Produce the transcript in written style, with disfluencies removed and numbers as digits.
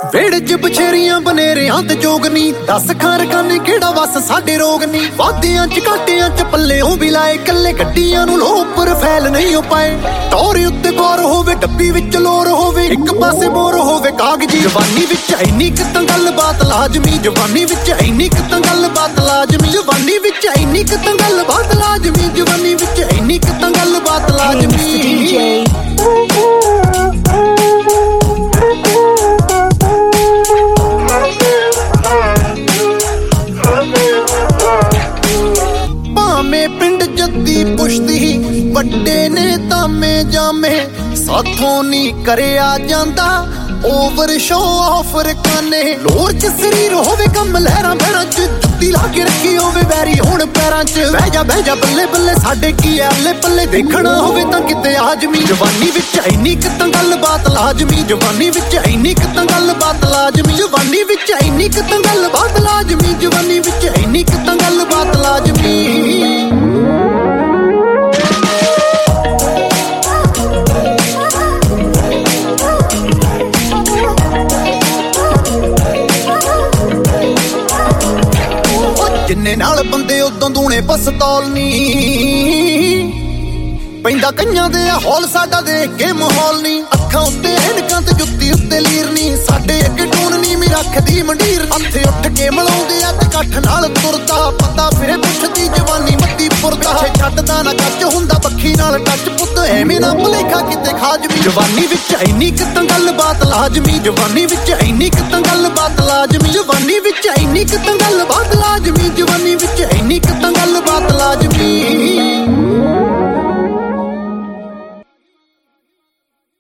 ਵੇੜੇ ਚ ਬਛੇਰੀਆਂ ਬਨੇਰਿਆਂ ਤੇ ਜੋਗਨੀ, ਦੱਸ ਖਾਰਕਾਨੇ ਕਿਹੜਾ ਵਸ ਸਾਡੇ ਰੋਗ ਨੀ। ਵਾਦਿਆਂ ਚ ਕਾਟਿਆਂ ਚ ਪੱਲਿਓਂ ਵੀ ਲਾਏ, ਕੱਲੇ ਗੱਡੀਆਂ ਨੂੰ ਲੋਹ ਉੱਪਰ ਫੈਲ ਨਹੀਂ ਪਾਏ। ਟੌਰ ਉੱਤੇ ਗੌਰ ਹੋਵੇ, ਡੱਬੀ ਵਿੱਚ ਲੋਰ ਹੋਵੇ, ਇੱਕ ਪਾਸੇ ਮੋਰ ਹੋਵੇ ਕਾਗਜੀ। ਜਵਾਨੀ ਵਿੱਚ ਇੰਨੀ ਕੁ ਤਾਂ ਗੱਲਬਾਤ ਲਾਜ਼ਮੀ, ਜਵਾਨੀ ਵਿੱਚ ਇੰਨੀ ਕੁ ਤਾਂ ਗੱਲਬਾਤ ਲਾਜ਼ਮੀ, ਜਵਾਨੀ ਵਿੱਚ ਇੰਨੀ ਕੁ ਤਾਂ ਗੱਲਬਾਤ ਲਾਜ਼ਮੀ, ਜਵਾਨੀ ਵਿੱਚ ਇੰਨੀ ਕੁ ਤਾਂ ਗੱਲਬਾਤ ਲਾਜ਼ਮੀ। ਭਾਵੇਂ ਪਿੰਡ ਜੱਦੀ ਪੁਸ਼ਤੀ ਵੱਡੇ ਨੇ ਤਾਮੇ ਜਾਮੇ, ਸਾਥੋਂ ਨੀ ਕਰਿਆ ਜਾਂਦਾ ਓਵਰ ਸ਼ੋ ਆਫ ਰਕਾਨੇ। ਲੋਰ ਚ ਸਰੀਰ ਹੋਵੇ ਕੰਮ ਲਹਿਰਾਂ ਬਹਿਰਾਂ ਚ, ਜੁੱਤੀ ਲਾ ਕੇ ਰੱਖੀ ਹੋਵੇ ਵੈਰੀ ਹੁਣ ਪੈਰਾਂ ਚ। ਬਹਿ ਜਾ ਬੱਲੇ ਬੱਲੇ ਸਾਡੇ ਕੀ ਆਲੇ ਪੱਲੇ, ਦੇਖਣਾ ਹੋਵੇ ਤਾਂ ਕਿਤੇ ਆਜਮੀ। ਜਵਾਨੀ ਵਿੱਚ ਇੰਨੀ ਕੁ ਤਾਂ ਗੱਲਬਾਤ ਲਾਜ਼ਮੀ, ਜਵਾਨੀ ਵਿੱਚ ਇੰਨੀ ਕੁ ਤਾਂ ਗੱਲਬਾਤ ਲਾਜ਼ਮੀ, ਜਵਾਨੀ ਵਿੱਚ ਇੰਨੀ ਕੁ ਤਾਂ ਗੱਲਬਾਤ ਲਾਜ਼ਮੀ, ਜਵਾਨੀ ਵਿੱਚ ਇੰਨੀ ਕੁ ਤਾਂ ਗੱਲਬਾਤ ਲਾਜ਼ਮੀ। ਜਿੰਨੇ ਨਾਲ ਬੰਦੇ ਉਦੋਂ ਦੂਣੇ ਪਸਤੌਲ ਨੀ ਪੈਂਦਾ ਕਈਆਂ ਦੇ ਹੌਲ, ਸਾਡਾ ਦੇਖ ਕੇ ਮਾਹੌਲ ਨੀ। ਅੱਖਾਂ ਉੱਤੇ ਐਨਕਾਂ ਤੇ ਜੁੱਤੀ ਉੱਤੇ ਲੀਰ ਨੀ, ਸਾਡੇ ਅੱਗੇ ਟੂਣ ਨੀ ਮੀ ਰੱਖਦੀ ਮੰਡੀਰ। ਹੱਥੇ ਉੱਠ ਕੇ ਮਿਲਾਉਂਦੇ ਆ ਤੇ ਕੱਠ ਨਾਲ ਤੁਰਦਾ, ਪਤਾ ਫਿਰੇ ਪੁੱਛਦੀ ਜਵਾਨੀ ਮੱਦੀ ਪੁਰਦਾ। ਛੱਡਦਾ ਨਾ ਕੱਚ ਹੁੰਦਾ ਬੱਖੀ ਨਾਲ ਟੱਚ, ਪੁੱਤ ਐਵੇਂ ਨਾ ਭੁਲੇਖਾ ਕਿਤੇ ਖਾਜਮੀ। ਜਵਾਨੀ ਵਿੱਚ ਇੰਨੀ ਕੁ ਤਾਂ ਗੱਲਬਾਤ ਲਾਜ਼ਮੀ, ਜਵਾਨੀ ਵਿੱਚ ਇੰਨੀ ਕੁ ਤਾਂ ਗੱਲਬਾਤ ਲਾਜ਼ਮੀ, ਜਵਾਨੀ ਵਿੱਚ ਇੰਨੀ ਕੁ ਤਾਂ ਗੱਲਬਾਤ ਲਾਜ਼ਮੀ, ਜਵਾਨੀ ਵਿੱਚ ਇੰਨੀ ਕੁ ਤਾਂ ਗੱਲਬਾਤ ਲਾਜ਼ਮੀ।